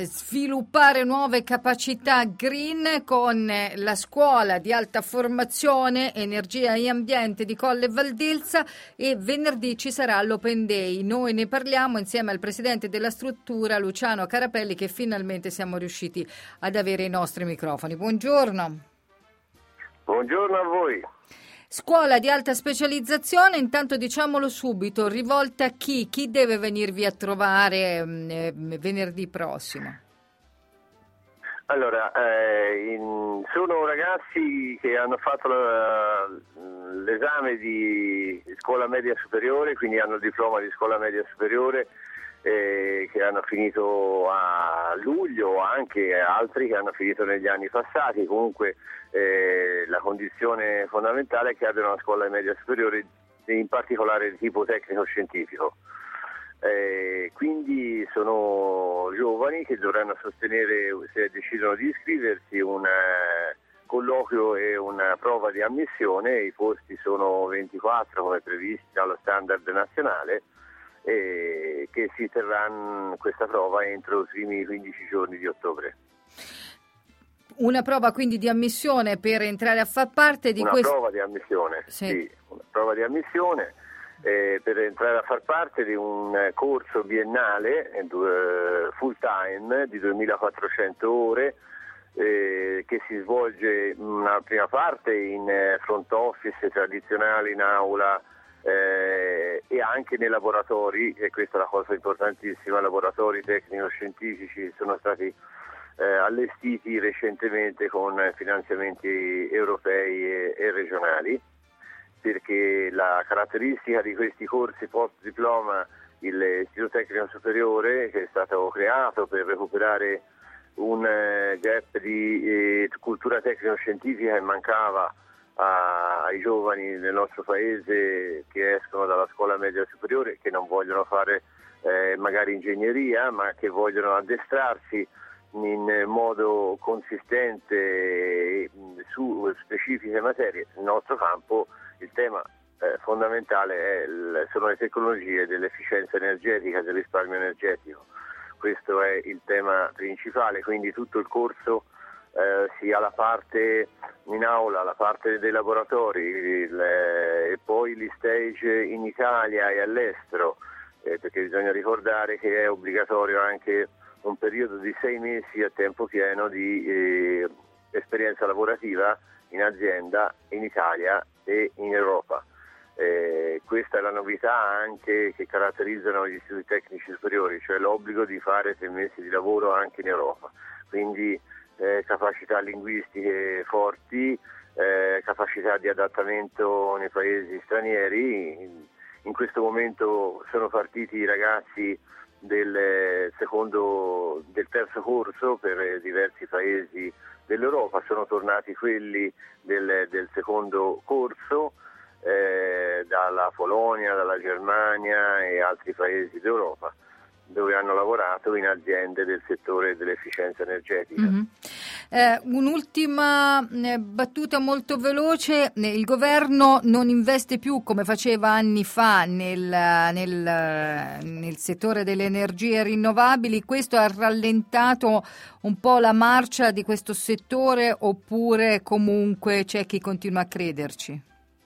sviluppare nuove capacità green con la scuola di alta formazione Energia e Ambiente di Colle Valdelsa, e venerdì ci sarà l'Open Day. Noi ne parliamo insieme al presidente della struttura Luciano Carapelli, che finalmente siamo riusciti ad avere i nostri microfoni. Buongiorno. Buongiorno a voi. Scuola di alta specializzazione, intanto diciamolo subito, rivolta a chi? Chi deve venirvi a trovare venerdì prossimo? Allora, sono ragazzi che hanno fatto l'esame di scuola media superiore, quindi hanno il diploma di scuola media superiore, che hanno finito a luglio, o anche altri che hanno finito negli anni passati. Comunque la condizione fondamentale è che abbiano una scuola media superiore, in particolare di tipo tecnico-scientifico. Quindi sono giovani che dovranno sostenere, se decidono di iscriversi, un colloquio e una prova di ammissione. I posti sono 24 come previsti dallo standard nazionale, e che si terrà questa prova entro i primi 15 giorni di ottobre. Una prova quindi di ammissione per entrare a far parte di una prova di ammissione, sì, una prova di ammissione per entrare a far parte di un corso biennale full time di 2400 ore, che si svolge una prima parte in front office tradizionale, in aula, e anche nei laboratori, e questa è la cosa importantissima. Laboratori tecnico-scientifici sono stati allestiti recentemente con finanziamenti europei e regionali, perché la caratteristica di questi corsi post diploma, l'Istituto Tecnico Superiore, che è stato creato per recuperare un gap di cultura tecnico-scientifica che mancava ai giovani nel nostro paese che escono dalla scuola media superiore, che non vogliono fare magari ingegneria, ma che vogliono addestrarsi in modo consistente su specifiche materie. Nel nostro campo il tema fondamentale sono le tecnologie dell'efficienza energetica, del risparmio energetico. Questo è il tema principale, quindi tutto il corso, sia la parte in aula, la parte dei laboratori, e poi gli stage in Italia e all'estero, perché bisogna ricordare che è obbligatorio anche un periodo di 6 mesi a tempo pieno di esperienza lavorativa in azienda in Italia e in Europa. Questa è la novità anche che caratterizzano gli istituti tecnici superiori, cioè l'obbligo di fare 6 mesi di lavoro anche in Europa. Quindi capacità linguistiche forti, capacità di adattamento nei paesi stranieri. In questo momento sono partiti i ragazzi del terzo corso per diversi paesi dell'Europa, sono tornati quelli del secondo corso, dalla Polonia, dalla Germania e altri paesi d'Europa, dove hanno lavorato in aziende del settore dell'efficienza energetica. Mm-hmm. Un'ultima battuta molto veloce: il governo non investe più come faceva anni fa nel settore delle energie rinnovabili. Questo ha rallentato un po' la marcia di questo settore, oppure comunque c'è chi continua a crederci?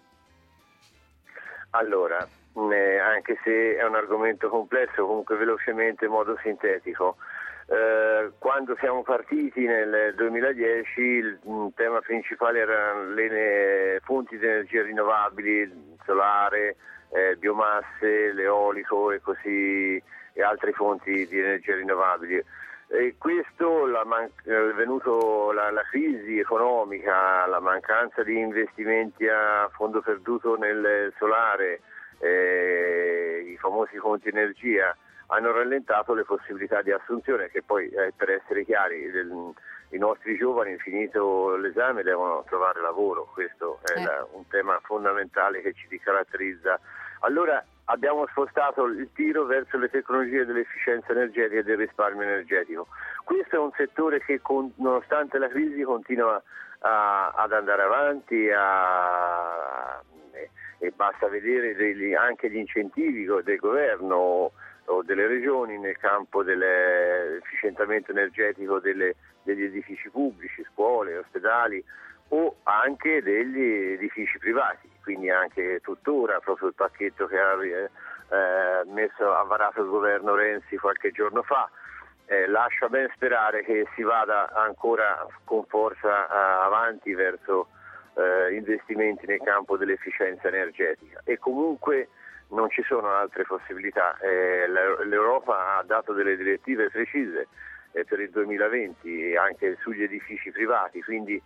Allora, anche se è un argomento complesso, comunque velocemente, in modo sintetico. Quando siamo partiti nel 2010 il tema principale erano le fonti di energia rinnovabili, solare, biomasse, l'eolico e altre fonti di energia rinnovabili. E questo è venuto la crisi economica, la mancanza di investimenti a fondo perduto nel solare, i famosi conti energia, hanno rallentato le possibilità di assunzione, che poi, per essere chiari, i nostri giovani, finito l'esame, devono trovare lavoro. Questo è un tema fondamentale che ci caratterizza. Allora abbiamo spostato il tiro verso le tecnologie dell'efficienza energetica e del risparmio energetico. Questo è un settore che, nonostante la crisi, continua ad andare avanti, e basta vedere anche gli incentivi del governo. o delle regioni nel campo dell'efficientamento energetico degli edifici pubblici, scuole, ospedali o anche degli edifici privati, quindi anche tuttora proprio il pacchetto che ha varato il governo Renzi qualche giorno fa lascia ben sperare che si vada ancora con forza avanti verso investimenti nel campo dell'efficienza energetica, e comunque non ci sono altre possibilità. L'Europa ha dato delle direttive precise per il 2020 anche sugli edifici privati, quindi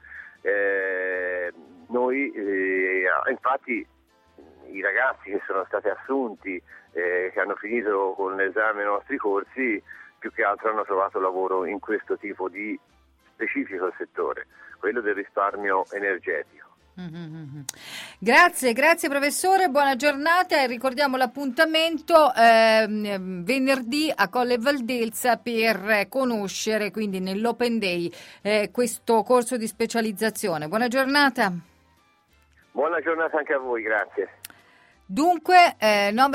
noi infatti i ragazzi che sono stati assunti, che hanno finito con l'esame ai nostri corsi, più che altro hanno trovato lavoro in questo tipo di specifico settore, quello del risparmio energetico. Grazie professore, buona giornata, e ricordiamo l'appuntamento venerdì a Colle Valdelsa per conoscere quindi nell'Open Day questo corso di specializzazione. Buona giornata. Buona giornata anche a voi, grazie. Dunque,